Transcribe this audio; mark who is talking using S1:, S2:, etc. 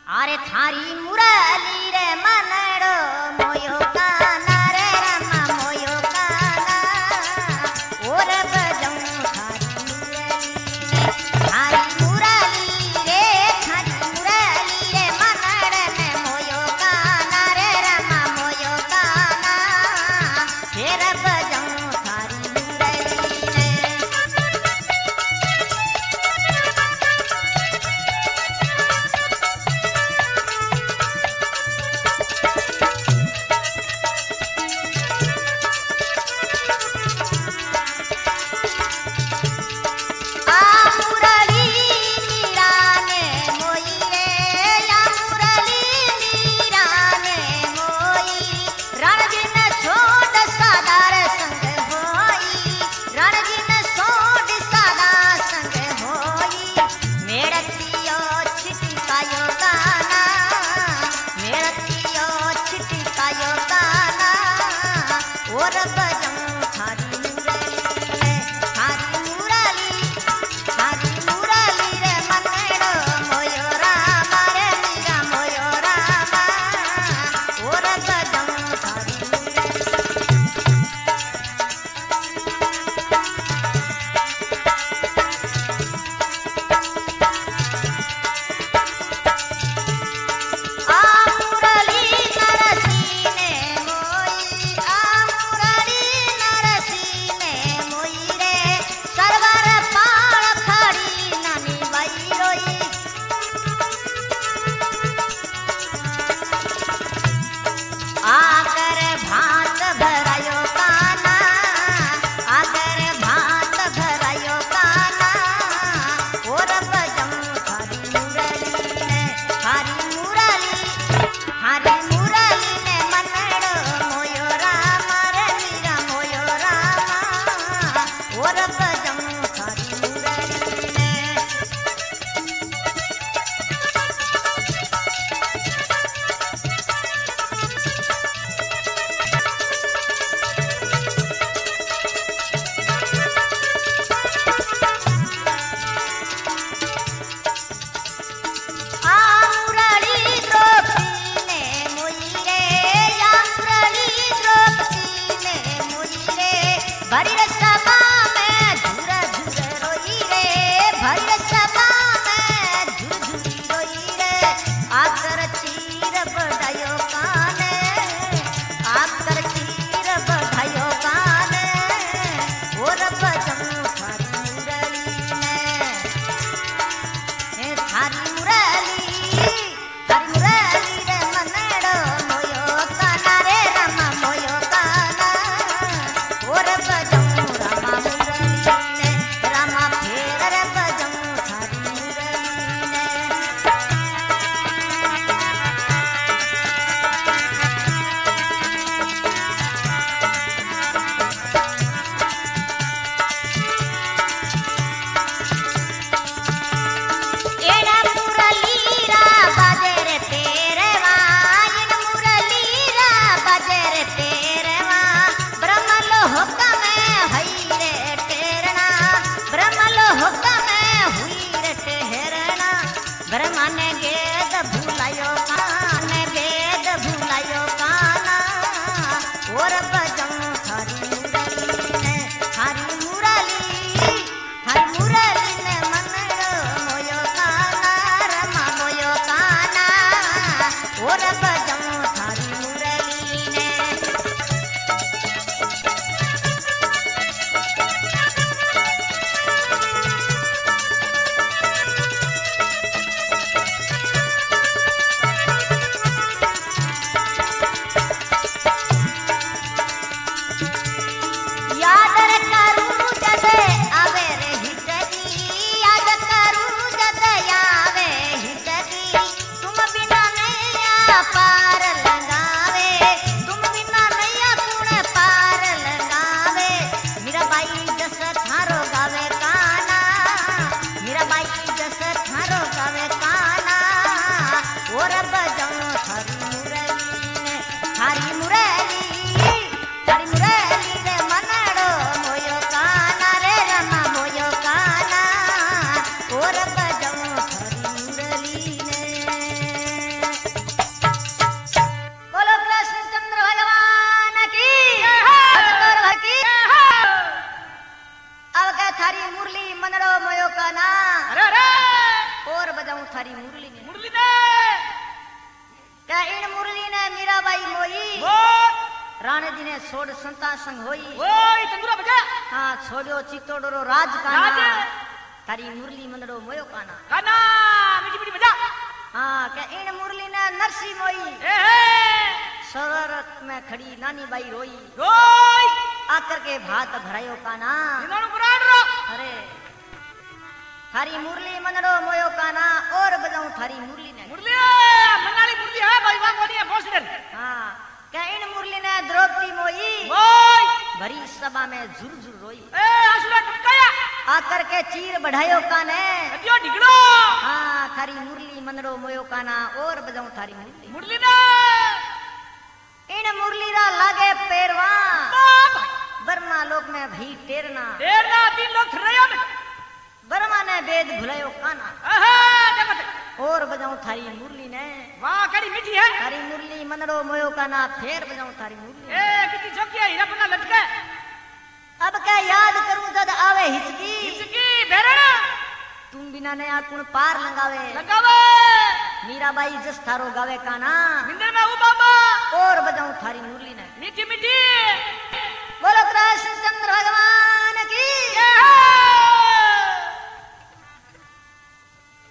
S1: अरे थारी मुरली रे मनड़ो मोयो काना रे रमा मोयो काना और बजऊं थारी मुरली रे मनड़ में मोयो काना रे रमा मोयो काना फिर बजऊं थारी मुरली रे। और बजाऊं थारी मुरली ने। मुरली ने
S2: मुरली ने
S1: के इन मुरली ने मीराबाई मोई
S2: वो
S1: राणे जी ने सोड संता संग होई
S2: ओए तंदुरा बजा
S1: हाँ छोड़ो चित्तोड़ो राज काना
S2: राज
S1: तारी मुरली मंदड़ो मोयो काना
S2: काना मीठी मीठी बजा
S1: हाँ के इन मुरली ने नरसी मोई
S2: ए
S1: सररत में खड़ी नानी बाई रोई
S2: रोई
S1: आकर के भात भरायो काना
S2: इन्होंने पुराण रो
S1: अरे थारी मुरली मंदड़ो मोयो काना और बजाऊं थारी मुरली ने
S2: मुरली मनाली मुरली है भाई वाह कोनी है भोसडन
S1: हाँ के इन मुरली ने द्रौपदी मोई
S2: ओए
S1: भरी सभा में झुर झुर रोई
S2: ए आसुरा टपकाया
S1: आकर के चीर बढ़ायो काने
S2: अदियो डिगड़ो
S1: हाँ थारी मुरली मंदड़ो मोयो काना और बजाऊं थारी मुरली
S2: मुरली ने
S1: इन मुरली रा लागे पेरवा
S2: बाप
S1: बर्मा लोक में भी टेरना
S2: देर ना 3 लोग थरया में
S1: बर्मा ने वेद भुलायो काना
S2: आहा जगत
S1: और बजाऊं थारी मुरली ने
S2: वाह कड़ी मीठी है
S1: थारी मुरली मंदड़ो मोयो काना फेर बजाऊं थारी मुरली
S2: ए कितनी जोकिया हीरा पन्ना लटके
S1: अब क्या याद करूं तद आवे हिचकी
S2: इसकी बेरना
S1: तुम बिना ने आकुण पार लंगावे
S2: लगावे
S1: मीराबाई जस थारो गावे काना
S2: मिंदर में ऊ बाबा
S1: और बजाऊं थारी मुरली ने
S2: मीठी मीठी
S1: बोलो कृष्ण चंद्र भगवान की